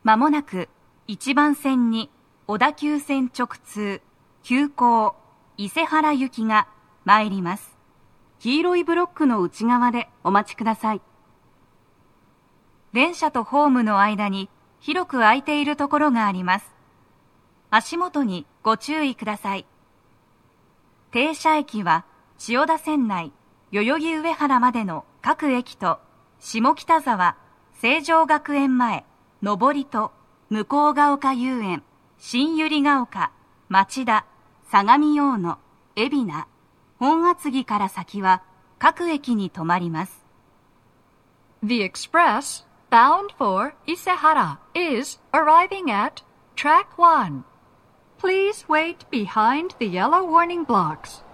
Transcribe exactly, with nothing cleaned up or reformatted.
まもなくいちばん線に小田急線直通急行伊勢原行きが参ります。黄色いブロックの内側でお待ちください。電車とホームの間に広く空いているところがあります。足元にご注意ください。停車駅は千代田線内代々木上原までの各駅と下北沢成城学園前上りと向ヶ丘遊園新百合ヶ丘町田相模大野海老名本厚木から先は各駅に停まります。 The express bound for Isehara is arriving at track one. Please wait behind the yellow warning blocks.